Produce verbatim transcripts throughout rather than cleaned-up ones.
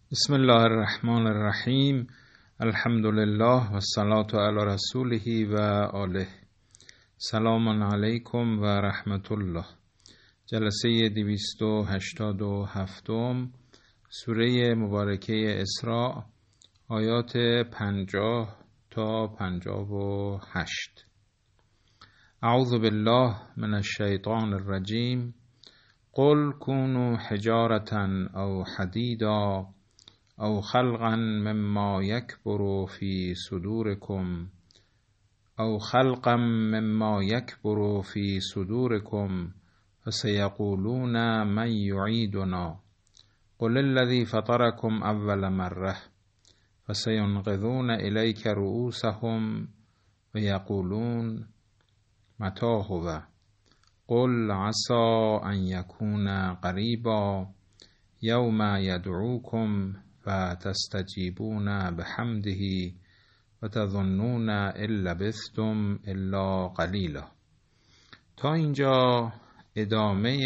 بسم الله الرحمن الرحیم. الحمد لله و الصلاة علی رسوله و آله. سلام علیکم و رحمت الله. جلسه دویست و هشتاد و هفتم سوره مبارکه اسراء، آیات پنجاه تا پنجاه و هشت. اعوذ بالله من الشیطان الرجیم. قل كونوا حجارة او حدیدا او خلقا مما یکبر فی صدورکم او خلقا مما یکبر فی صدورکم فسیقولون من یعیدنا قل الذی فطرکم اول مره فسینغضون الیک رؤوسهم و یقولون متی هو قل عسى ان یکون قریبا یوم یدعوکم و تستجیبون بحمده و تظنون ان لبثتم الا قلیلا. تا اینجا ادامه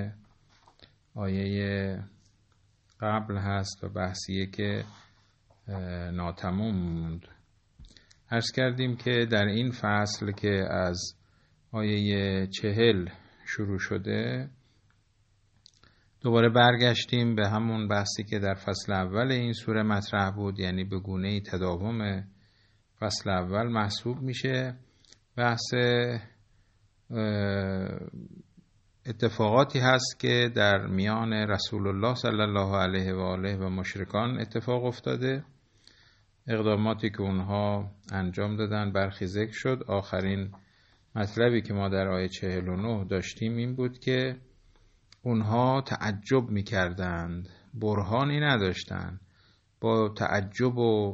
آیه قبل هست و بحثیه که ناتمام موند. عرض کردیم که در این فصل که از آیه چهل شروع شده دوباره برگشتیم به همون بحثی که در فصل اول این سوره مطرح بود، یعنی به گونه‌ای تداوم فصل اول محسوب میشه. بحث اتفاقاتی هست که در میان رسول الله صلی الله علیه و آله و مشرکان اتفاق افتاده، اقداماتی که اونها انجام دادن برخی ذکر شد. آخرین مطلبی که ما در آیه چهل و نه داشتیم این بود که اونها تعجب میکردند، برهانی نداشتند، با تعجب و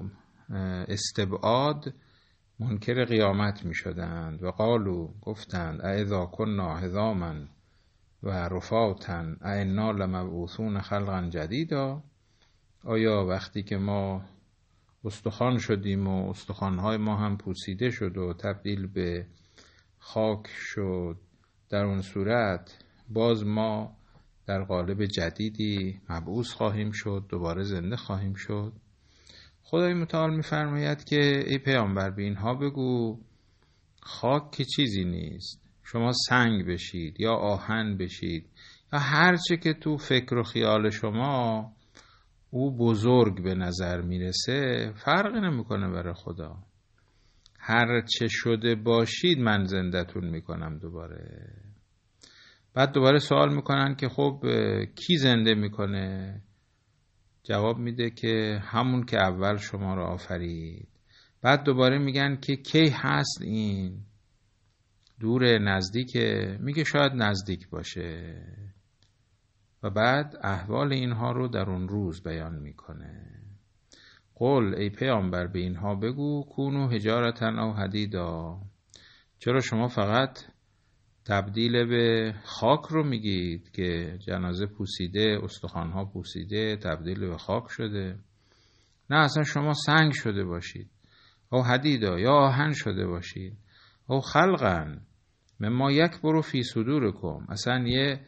استبعاد منکر قیامت میشدند و قالو گفتند اذا کنا عظاما و رفاتا ائنا لمبعوثون خلقا جدیدا. آیا وقتی که ما استخوان شدیم و استخوانهای ما هم پوسیده شد و تبدیل به خاک شد، در اون صورت باز ما در قالب جدیدی مبعوث خواهیم شد، دوباره زنده خواهیم شد؟ خدای متعال می‌فرماید که ای پیامبر به اینها بگو خاک که چیزی نیست، شما سنگ بشید یا آهن بشید یا هر چه که تو فکر و خیال شما او بزرگ به نظر میرسه فرقی نمیکنه برای خدا. هر چه شده باشید من زنده‌تون میکنم دوباره. بعد دوباره سوال میکنن که خب کی زنده میکنه؟ جواب میده که همون که اول شما رو آفرید. بعد دوباره میگن که کی هست این؟ دور نزدیکه؟ میگه شاید نزدیک باشه. و بعد احوال اینها رو در اون روز بیان میکنه. قل ای پیامبر به اینها بگو کونو حجارتن او حدیدا. چرا شما فقط تبدیل به خاک رو میگید که جنازه پوسیده، استخوانها پوسیده، تبدیل به خاک شده؟ نه، اصلا شما سنگ شده باشید او حدیدا یا آهن شده باشید او خلقا مما یکبر فی صدورکم، اصلا یه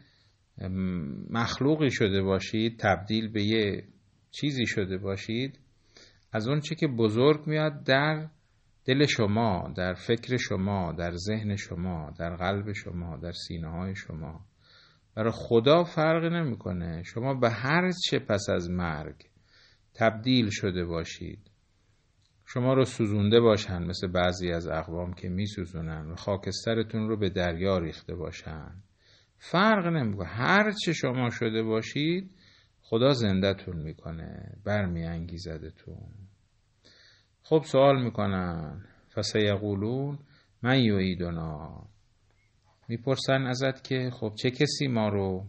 مخلوقی شده باشید، تبدیل به یه چیزی شده باشید از اون چه که بزرگ میاد در دل شما، در فکر شما، در ذهن شما، در قلب شما، در سینه های شما. برای خدا فرق نمیکنه شما به هر چه پس از مرگ تبدیل شده باشید، شما رو سوزونده باشن مثل بعضی از اقوام که می سوزونن و خاکسترتون رو به دریا ریخته باشن، فرق نمیکنه. هر چه شما شده باشید خدا زنده‌تون میکنه، برمی انگیزدتون. خب سوال میکنن فسیقولون من یعیدنا، میپرسن ازت که خب چه کسی ما رو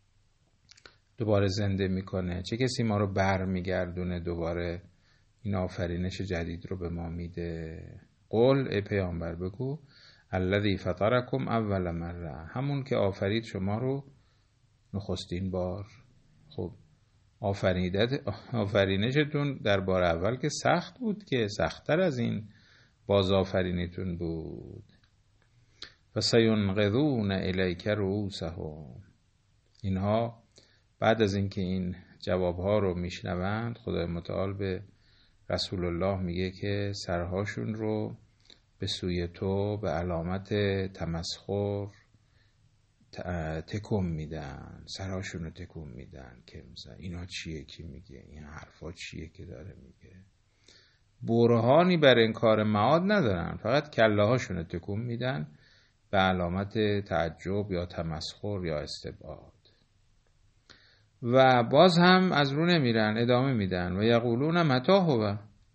دوباره زنده میکنه، چه کسی ما رو بر میگردونه، دوباره این آفرینش جدید رو به ما میده؟ قل ای پیامبر بگو الذی فطرکم اول مره، همون که آفرید شما رو نخستین بار. خب آفریدت آفرینشتون در بار اول که سخت بود، که سخت‌تر از این باز آفرینتون بود. فسینغضون الیک رؤوسهم، اینها بعد از اینکه این جوابها رو میشنوند، خدای متعال به رسول الله میگه که سرهاشون رو به سوی تو به علامت تمسخر تکون میدن، سرهاشون رو تکون میدن که مثلا اینا چیه که میگه، این حرفا چیه که داره میگه. برهانی بر انکار معاد ندارن، فقط کله هاشون رو تکون میدن به علامت تعجب یا تمسخر یا استبعاد. و باز هم از رو نمیرن، ادامه میدن و یقولون متی هو،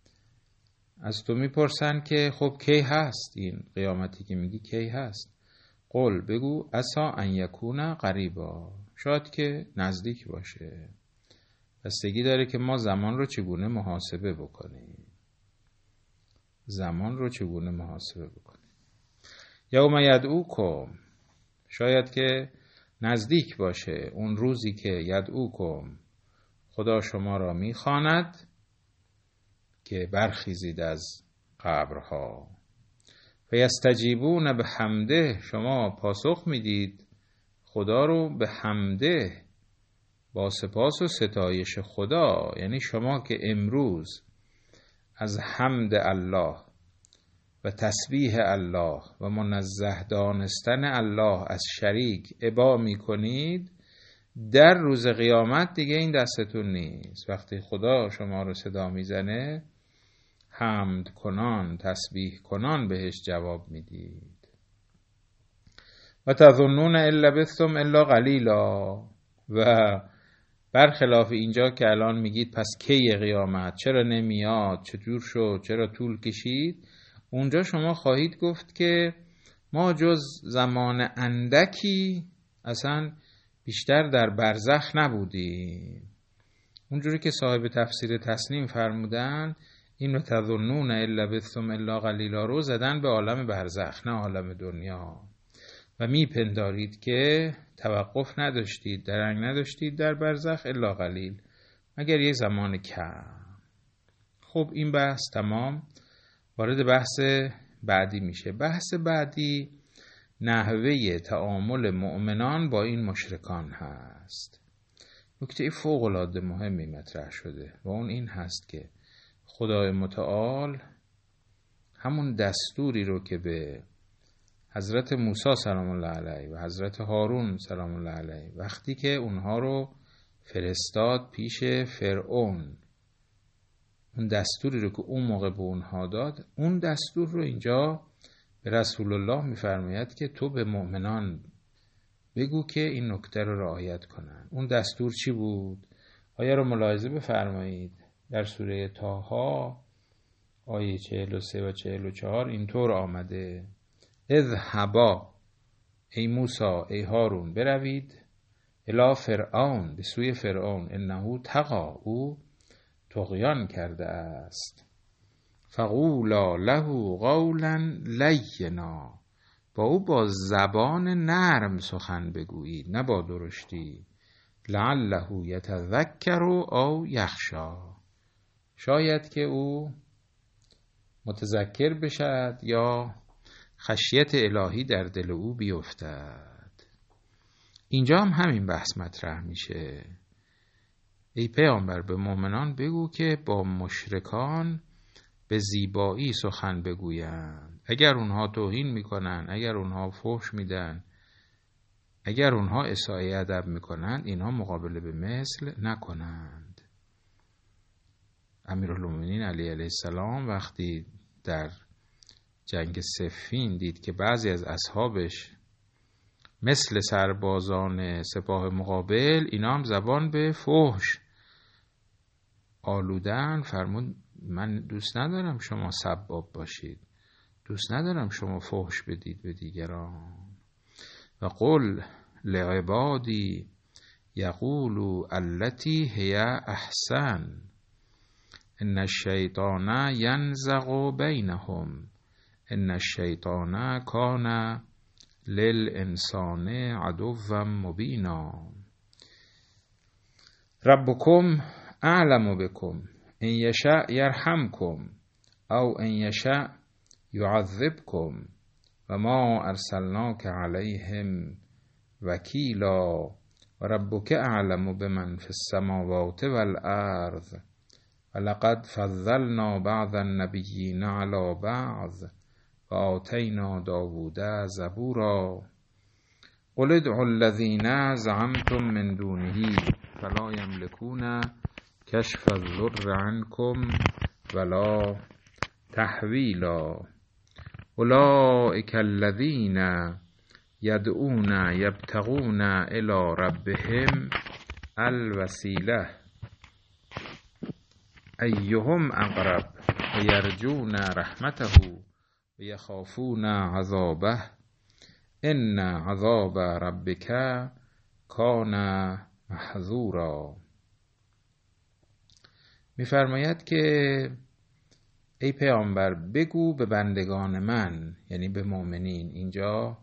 از تو میپرسن که خب کی هست این قیامتی که میگی، کی هست؟ قل بگو عسا ان یکون قریبا، شاید که نزدیک باشه. بستگی داره که ما زمان رو چگونه محاسبه بکنیم، زمان رو چگونه محاسبه بکنیم. یوم یدعوکم، شاید که نزدیک باشه اون روزی که یدعوکم، خدا شما را میخواند که برخیزید از قبرها. فیستجیبون به حمده، شما پاسخ میدید خدا رو به حمده، با سپاس و ستایش خدا. یعنی شما که امروز از حمد الله و تسبیح الله و منزه دانستن الله از شریک ابا می کنید، در روز قیامت دیگه این دستتون نیست. وقتی خدا شما رو صدا میزنه، حمد کنان، تسبیح کنان بهش جواب میدید. و تظنون ان لبثتم الا قلیلا، و برخلاف اینجا که الان میگید پس کی قیامت، چرا نمیاد، چطور شد، چرا طول کشید، اونجا شما خواهید گفت که ما جز زمان اندکی اصلا بیشتر در برزخ نبودیم. اونجوری که صاحب تفسیر تسنیم فرمودن، این رو تظنون ان لبثتم الا قلیلا رو زدن به عالم برزخ، نه عالم دنیا، و میپندارید که توقف نداشتید، درنگ نداشتید در برزخ الا قلیل، مگر یک زمان کم. خب این بحث تمام، وارد بحث بعدی میشه. بحث بعدی نحوه تعامل مؤمنان با این مشرکان هست. نکته فوق‌العاده مهمی مطرح شده و اون این هست که خدای متعال همون دستوری رو که به حضرت موسی سلام الله علیه و حضرت هارون سلام الله علیه وقتی که اونها رو فرستاد پیش فرعون، اون دستوری رو که اون موقع به اونها داد، اون دستور رو اینجا به رسول الله میفرماید که تو به مؤمنان بگو که این نکته رو رعایت کنن. اون دستور چی بود؟ آیه رو ملاحظه بفرمایید. در سوره طه آیه چهل و سه و چهل و چهار اینطور آمده: اذهبا، ای موسی ای هارون، بروید الی فرعون، به سوی فرعون، انه طغی، او طغیان کرده است. فقولا له قولا لینا، با او با زبان نرم سخن بگویید، نه با درشتی. لعله یتذکر او یخشی، شاید که او متذکر بشد یا خشیت الهی در دل او بیفتد. اینجا هم همین بحث مطرح میشه. ای پیامبر به مؤمنان بگو که با مشرکان به زیبایی سخن بگویند. اگر اونها توهین میکنن، اگر اونها فحش میدن، اگر اونها اساءه ادب میکنند، اینها مقابله به مثل نکنند. امیرالمومنین علی علیه السلام وقتی در جنگ صفین دید که بعضی از اصحابش مثل سربازان سپاه مقابل اینا هم زبان به فحش آلودن، فرمود من دوست ندارم شما سباب باشید، دوست ندارم شما فحش بدید به دیگران. و قل لعبادی یقولوا التی هی احسن ان الشیطان ینزغ بینهم ان الشیطان کان للانسان عدوا مبینا. ربکم اعلم بکم ان یشاء یرحمکم او ان یشاء یعذبکم و ما ارسلناک علیهم وکیلا و ربک اعلم بمن فی السماوات والارض ولقد فضلنا بعض النبیین علی بعض و آتینا داوود زبورا قل ادعوا الذین زعمتم من دونه فلا یملکون کشف الضر عنکم ولا تحویلا اولئک الذین یدعون یبتغون الی ربهم الوسیله ایهم اقرب و یرجون رحمته و یخافون عذابه ان عذاب ربک کان محذورا. می‌فرماید که ای پیامبر بگو به بندگان من، یعنی به مؤمنین. اینجا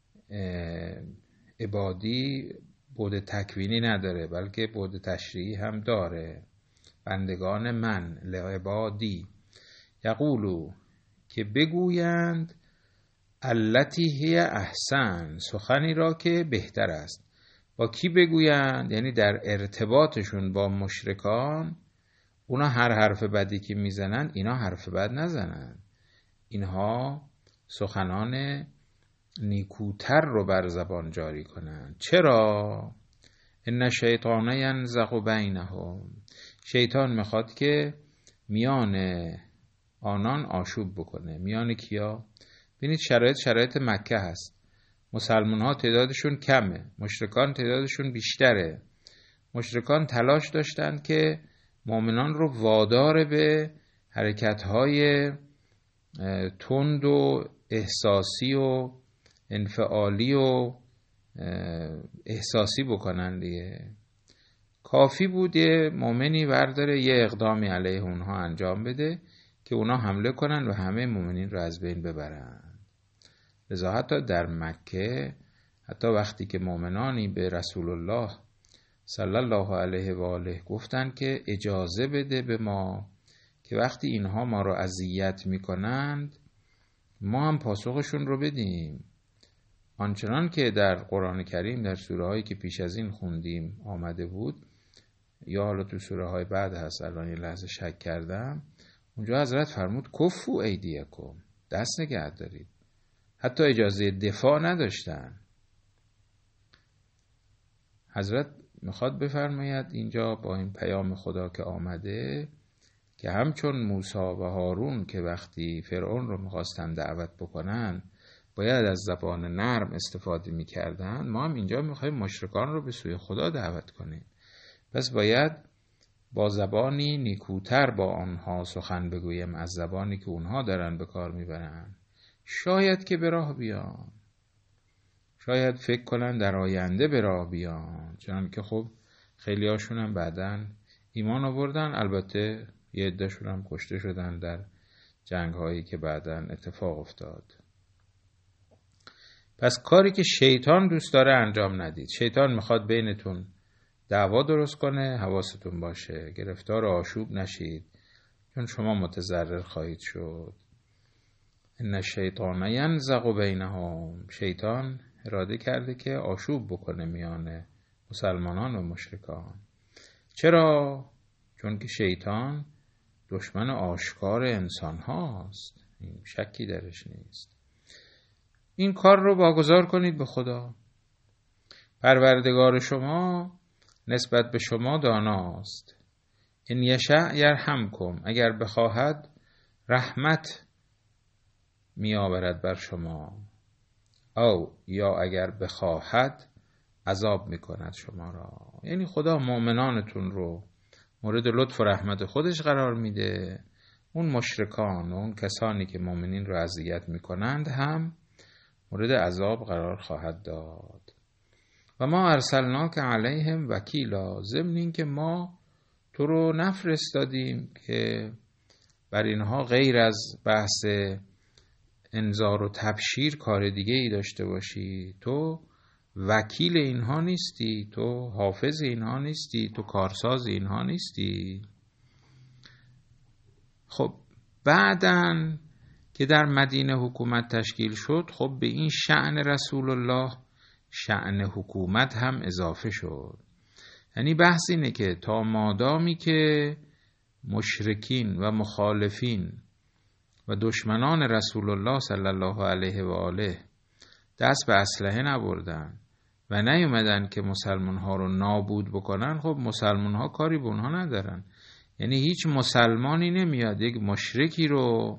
عبادی بعد تکوینی نداره بلکه بعد تشریعی هم داره. بندگان من لعبادی یقولو، که بگویند التی هی احسن، سخنی را که بهتر است. با کی بگویند؟ یعنی در ارتباطشون با مشرکان، اونا هر حرف بدی که میزنن اینا حرف بد نزنن، اینها سخنان نیکوتر رو بر زبان جاری کنن. چرا؟ ان الشیطان ینزغ بینهم، شیطان میخواد که میان آنان آشوب بکنه. میان کیا؟ ببینید شرایط شرایط مکه هست، مسلمان ها تعدادشون کمه، مشرکان تعدادشون بیشتره. مشرکان تلاش داشتند که مؤمنان رو وادار به حرکت‌های تند و احساسی و انفعالی و احساسی بکنن دیگه. کافی بود یه مؤمنی برداره یه اقدامی علیه اونها انجام بده که اونا حمله کنن و همه مؤمنین رو از بین ببرن. لذا حتی در مکه، حتی وقتی که مؤمنانی به رسول الله صلی الله علیه و آله گفتن که اجازه بده به ما که وقتی اینها ما رو اذیت میکنند ما هم پاسخشون رو بدیم، آنچنان که در قرآن کریم در سوره هایی که پیش از این خوندیم آمده بود، یا حالا تو سوره های بعد هست، الان یه لحظه شک کردم، اونجا حضرت فرمود کفو ایدیکم، دست نگه دارید. حتی اجازه دفاع نداشتن. حضرت میخواد بفرماید اینجا با این پیام خدا که آمده که همچون موسی و هارون که وقتی فرعون رو میخواستن دعوت بکنن باید از زبان نرم استفاده میکردن، ما هم اینجا میخوایم مشرکان رو به سوی خدا دعوت کنیم. پس باید با زبانی نیکوتر با آنها سخن بگویم از زبانی که اونها دارن به کار میبرن. شاید که به راه بیان، شاید فکر کنن در آینده به راه بیان، چون که خب خیلی هاشون هم بعدن ایمان آوردن، البته یه عده‌شون هم کشته شدن در جنگ هایی که بعدن اتفاق افتاد. پس کاری که شیطان دوست داره انجام ندید. شیطان میخواد بینتون دعوا درست کنه، حواستون باشه گرفتار آشوب نشید، چون شما متضرر خواهید شد. ان الشیطان ینزغ بینهم، شیطان اراده کرده که آشوب بکنه میان مسلمانان و مشرکان. چرا؟ چون که شیطان دشمن آشکار انسان هاست، این شکی درش نیست. این کار رو واگذار کنید به خدا. پروردگار شما نسبت به شما داناست. ان یشاء یرحمکم، اگر بخواهد رحمت می آورد بر شما، او یا اگر بخواهد عذاب می کند شما را. یعنی خدا مؤمنانتون رو مورد لطف و رحمت خودش قرار میده، اون مشرکان و اون کسانی که مؤمنین رو اذیت می کنند هم مورد عذاب قرار خواهد داد. و ما ارسلناک علیهم وکیلا، ضمن این که ما تو رو نفرستادیم که بر اینها غیر از بحث انذار و تبشیر کار دیگه ای داشته باشی. تو وکیل اینها نیستی، تو حافظ اینها نیستی، تو کارساز اینها نیستی. خب بعدن که در مدینه حکومت تشکیل شد، خب به این شأن رسول الله شأن حکومت هم اضافه شد. یعنی بحث اینه که تا مادامی که مشرکین و مخالفین و دشمنان رسول الله صلی الله علیه و آله دست به اسلحه نبردن و نیومدن که مسلمان ها رو نابود بکنن، خب مسلمان ها کاری به اونها ندارن. یعنی هیچ مسلمانی نمیاد یک مشرکی رو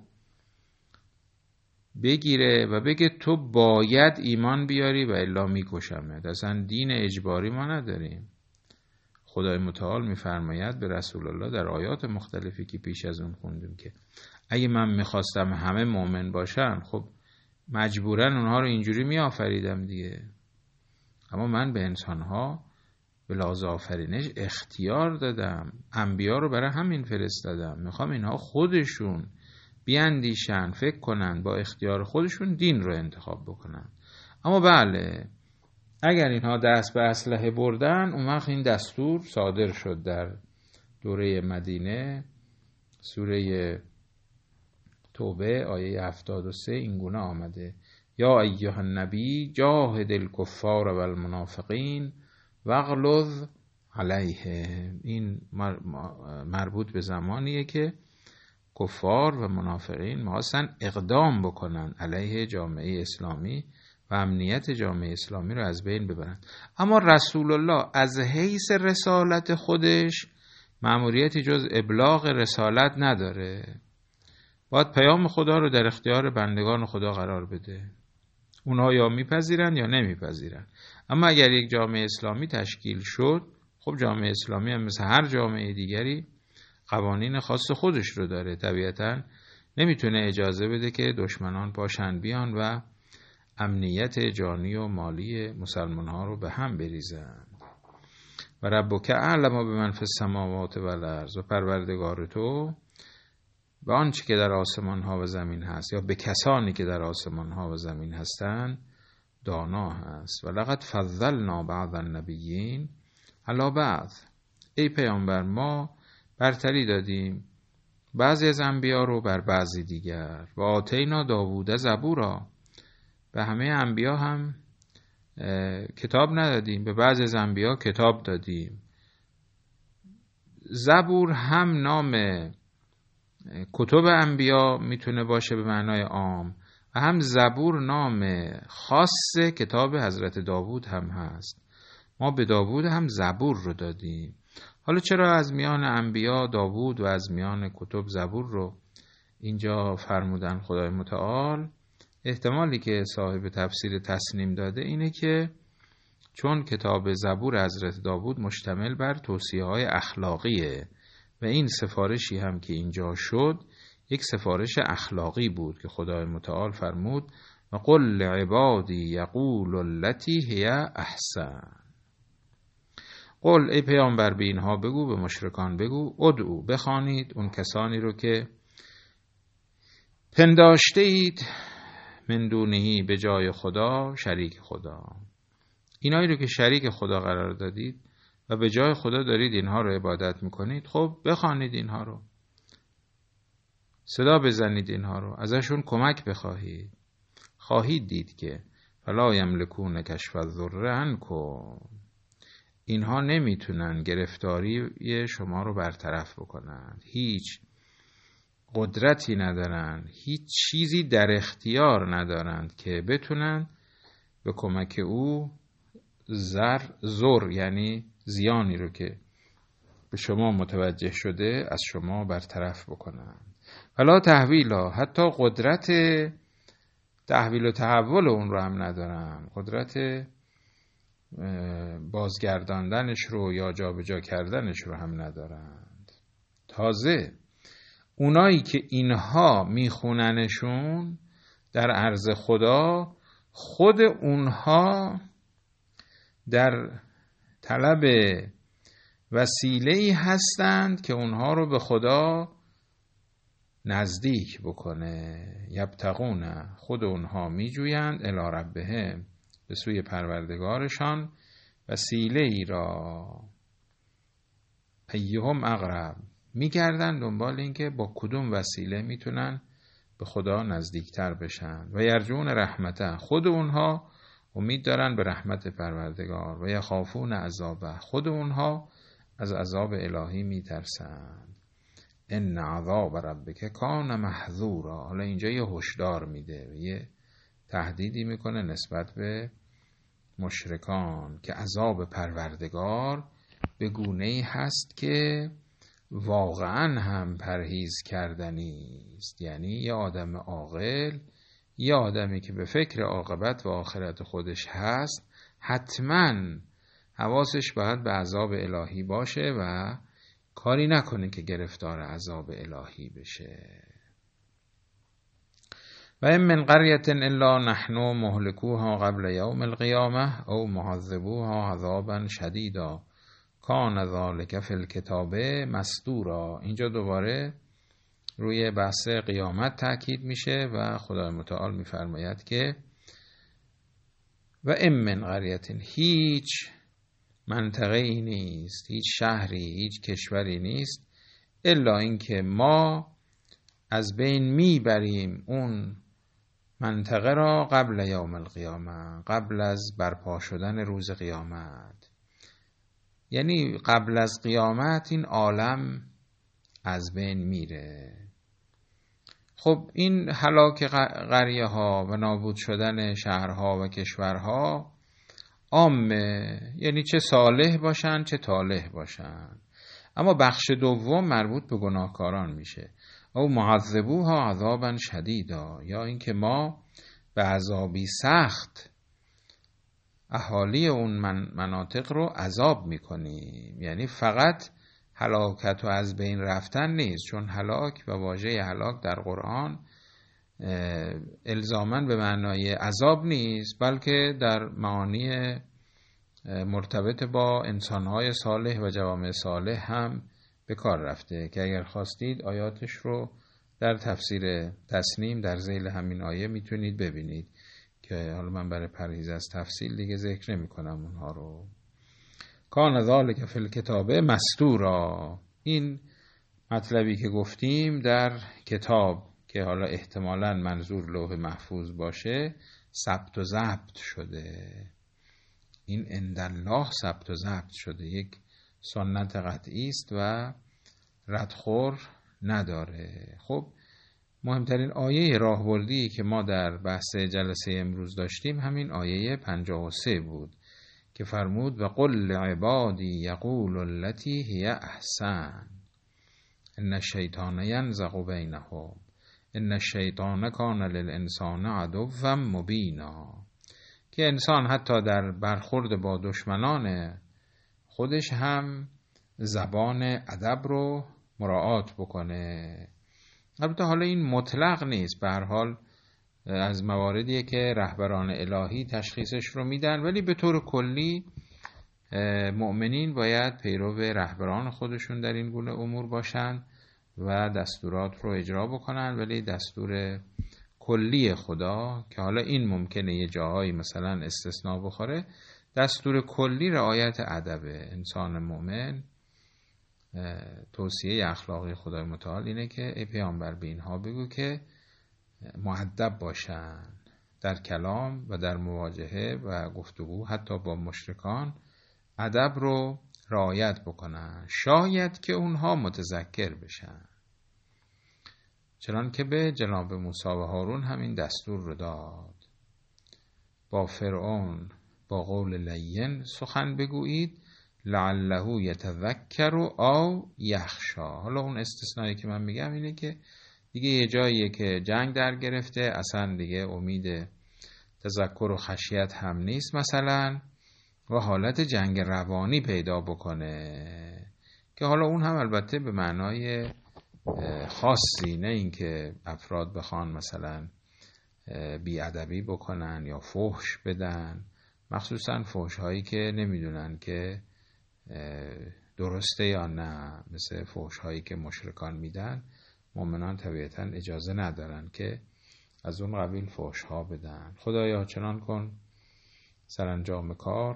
بگیره و بگه تو باید ایمان بیاری و الا میکشمت. اصلا دین اجباری ما نداریم. خدای متعال میفرماید به رسول الله در آیات مختلفی که پیش از اون خوندیم که اگه من میخواستم همه مؤمن باشن، خب مجبورن اونها رو اینجوری میآفریدم دیگه. اما من به انسانها به لحاظ آفرینش اختیار دادم، انبیا رو برای همین فرستادم. میخوام اینها خودشون بیاندیشن، فکر کنن، با اختیار خودشون دین رو انتخاب بکنن. اما بله، اگر اینها دست به اسلحه بردن، اون وقت این دستور صادر شد در دوره مدینه. سوره توبه آیه هفتاد و سه این گونه آمده: یا ایها النبی جاهد الکفار و المنافقین واغلظ علیهم. این مربوط به زمانیه که کفار و منافقین می‌خواستن اقدام بکنن علیه جامعه اسلامی و امنیت جامعه اسلامی رو از بین ببرن. اما رسول الله از حیث رسالت خودش مأموریتی جز ابلاغ رسالت نداره. باید پیام خدا رو در اختیار بندگان خدا قرار بده. اونها یا میپذیرن یا نمیپذیرن. اما اگر یک جامعه اسلامی تشکیل شد، خب جامعه اسلامی هم مثل هر جامعه دیگری قوانین خاص خودش رو داره. طبیعتاً نمیتونه اجازه بده که دشمنان پاشن بیان و امنیت جانی و مالی مسلمان ها رو به هم بریزن. و ربک اعلم بمن فی السماوات و الارض، و پروردگار تو به آنچه که در آسمان ها و زمین هست یا به کسانی که در آسمان ها و زمین هستند دانا هست. و لقد فضلنا بعض النبیین علی بعض. ای پیامبر، ما برتری دادیم بعضی از انبیا رو بر بعضی دیگر. و آتینا داوود زبورا، به همه انبیا هم کتاب ندادیم، به بعضی از انبیا کتاب دادیم. زبور هم نام کتب انبیا میتونه باشه به معنای عام، و هم زبور نام خاص کتاب حضرت داوود هم هست. ما به داوود هم زبور رو دادیم. حالا چرا از میان انبیا داوود و از میان کتب زبور رو اینجا فرمودن خدای متعال؟ احتمالی که صاحب تفسیر تسنیم داده اینه که چون کتاب زبور حضرت داوود مشتمل بر توصیه‌های اخلاقیه و این سفارشی هم که اینجا شد یک سفارش اخلاقی بود که خدای متعال فرمود و قل لعبادی یقول التی هی احسن. قل ای پیامبر به اینها بگو، به مشرکان بگو، ادعو بخوانید اون کسانی رو که پنداشته اید من دونهی به جای خدا شریک خدا. اینایی رو که شریک خدا قرار دادید و به جای خدا دارید اینها رو عبادت میکنید، خب بخوانید اینها رو، صدا بزنید اینها رو، ازشون کمک بخواهید. خواهید دید که فلا یملکون کشف الضر عنکم، اینها نمیتونن گرفتاری شما رو برطرف بکنن، هیچ قدرتی ندارن، هیچ چیزی در اختیار ندارند که بتونن به کمک او زر زر یعنی زیانی رو که به شما متوجه شده از شما برطرف بکنن. ولا تحویلا، حتی قدرت تحویل و تحول اون رو هم ندارن، قدرت بازگرداندنش رو یا جابجا کردنش رو هم ندارند. تازه اونایی که اینها میخوننشون در عرض خدا، خود اونها در طلب وسیله‌ای هستند که اونها رو به خدا نزدیک بکنه. یبتغون، خود اونها میجویند، الی ربهم، به سوی پروردگارشان، وسیله‌ای را، ایهم اقرب، میگردن دنبال این که با کدوم وسیله میتونن به خدا نزدیکتر بشن. و یرجون رحمته، خود اونها امید دارن به رحمت پروردگار. و یخافون عذابه، خود اونها از عذاب الهی میترسند. ان عذاب ربک کان محذورا. حالا اینجا یه هشدار میده، یه تهدیدی میکنه نسبت به مشرکان که عذاب پروردگار به گونه‌ای هست که واقعا هم پرهیز کردنی است. یعنی یه آدم عاقل، یه آدمی که به فکر عاقبت و آخرت خودش هست، حتما حواسش باید به عذاب الهی باشه و کاری نکنه که گرفتار عذاب الهی بشه. و این من قریة الا نحن مهلکوها قبل یوم القیامه او معذبوها عذابا شدیدا کان ذلک فی الکتاب مسطورا. اینجا دوباره روی بحث قیامت تاکید میشه و خدای متعال میفرماید که و ام من قریة، هیچ منطقه‌ای نیست، هیچ شهری، هیچ کشوری نیست، الا اینکه ما از بین میبریم اون منطقه را قبل یوم القیامه، قبل از برپا شدن روز قیامت. یعنی قبل از قیامت این عالم از بین میره. خب این هلاک قریه ها و نابود شدن شهرها و کشورها عامه، یعنی چه صالح باشن چه طالح باشن. اما بخش دوم مربوط به گناهکاران میشه. او معذبوها عذابا شدیدا، یا اینکه ما به عذابی سخت اهالی اون من مناطق رو عذاب میکنیم. یعنی فقط هلاکت و از بین رفتن نیست، چون هلاک و واژه هلاک در قرآن الزاماً به معنای عذاب نیست، بلکه در معانی مرتبط با انسانهای صالح و جوامع صالح هم به کار رفته که اگر خواستید آیاتش رو در تفسیر تسنیم در ذیل همین آیه میتونید ببینید که حالا من برای پرهیز از تفصیل دیگه ذکر نمی کنم اونها رو. کان ذالک فی الکتاب مسطورا، این مطلبی که گفتیم در کتاب که حالا احتمالاً منظور لوح محفوظ باشه ثبت و ضبط شده. این عندالله ثبت و ضبط شده، یک سنت قطعی است و ردخور نداره. خب مهمترین آیه راهبردی که ما در بحث جلسه امروز داشتیم همین آیه پنجاه و سه بود که فرمود و قل لعبادی یقول التی هی احسن ان الشیطان ینزغ بینهم ان الشیطان کان للانسان عدوا مبینا. که انسان حتی در برخورد با دشمنان خودش هم زبان ادب رو مراعات بکنه. البته حالا این مطلق نیست، به هر حال از مواردیه که رهبران الهی تشخیصش رو میدن، ولی به طور کلی مؤمنین باید پیرو رهبران خودشون در این گونه امور باشن و دستورات رو اجرا بکنن. ولی دستور کلی خدا که حالا این ممکنه یه جاهایی مثلا استثناء بخوره، دستور کلی رعایت ادب انسان مؤمن. توصیه اخلاقی خدای متعال اینه که ای پیامبر به اینها بگو که مؤدب باشن در کلام و در مواجهه و گفتگو، حتی با مشرکان ادب رو رعایت بکنن، شاید که اونها متذکر بشن. چنان که به جناب موسی و هارون همین دستور رو داد. با فرعون با قول لین سخن بگویید لعله یتذکر او یخشی. حالا اون استثنایی که من میگم اینه که دیگه یه جاییه که جنگ در گرفته، اصلا دیگه امید تذکر و خشیت هم نیست مثلا، و حالت جنگ روانی پیدا بکنه که حالا اون هم البته به معنای خاصی، نه اینکه افراد بخوان مثلا بیادبی بکنن یا فحش بدن، مخصوصا فحش هایی که نمیدونن که درسته یا نه، مثل فحش هایی که مشرکان میدن. مؤمنان طبیعتا اجازه ندارن که از اون قبیل فحش ها بدن. خدایا چنان کن سرانجام کار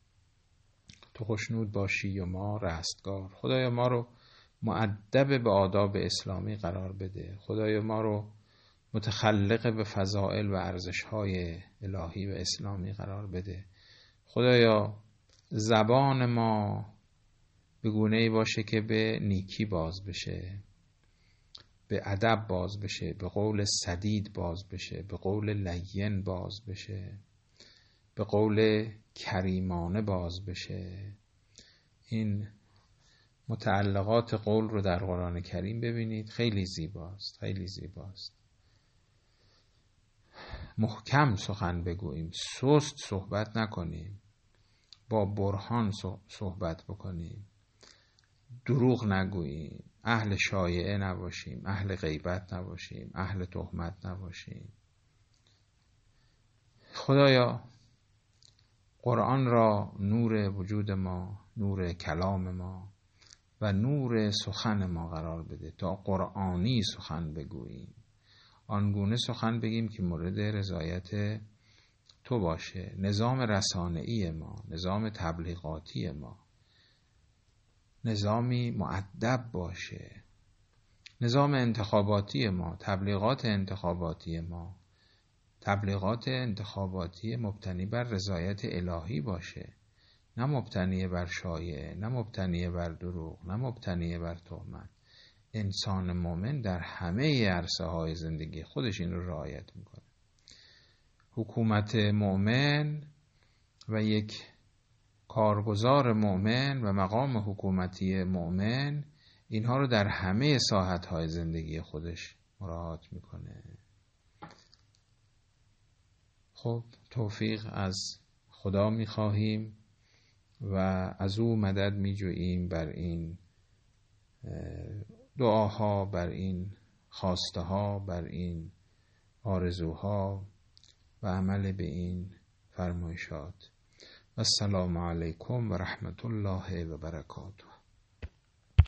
تو خوشنود باشی و ما رستگار. خدایا ما رو مؤدب به آداب اسلامی قرار بده. خدایا ما رو متخلق به فضائل و ارزش‌های الهی و اسلامی قرار بده. خدایا زبان ما به گونه‌ای باشه که به نیکی باز بشه، به ادب باز بشه، به قول سدید باز بشه، به قول لین باز بشه، به قول کریمانه باز بشه. این متعلقات قول رو در قرآن کریم ببینید، خیلی زیباست، خیلی زیباست. محکم سخن بگوییم، سست صحبت نکنیم، با برهان صحبت بکنیم، دروغ نگوییم، اهل شایعه نباشیم، اهل غیبت نباشیم، اهل تهمت نباشیم. خدایا قرآن را نور وجود ما، نور کلام ما و نور سخن ما قرار بده تا قرآنی سخن بگوییم، آنگونه سخن بگیم که مورد رضایت تو باشه. نظام رسانه‌ای ما، نظام تبلیغاتی ما نظامی مؤدب باشه. نظام انتخاباتی ما، تبلیغات انتخاباتی ما تبلیغات انتخاباتی مبتنی بر رضایت الهی باشه، نه مبتنی بر شایعه، نه مبتنی بر دروغ، نه مبتنی بر تهمت. انسان مومن در همه عرصه های زندگی خودش این رو رعایت میکنه. حکومت مومن و یک کارگزار مومن و مقام حکومتی مومن اینها رو در همه ساحت های زندگی خودش مراعات میکنه. خب توفیق از خدا میخواهیم و از او مدد میجوییم بر این دعاها، بر این خواسته ها، بر این آرزوها و عمل به این فرمایشات. السلام علیکم و رحمت الله و برکاته.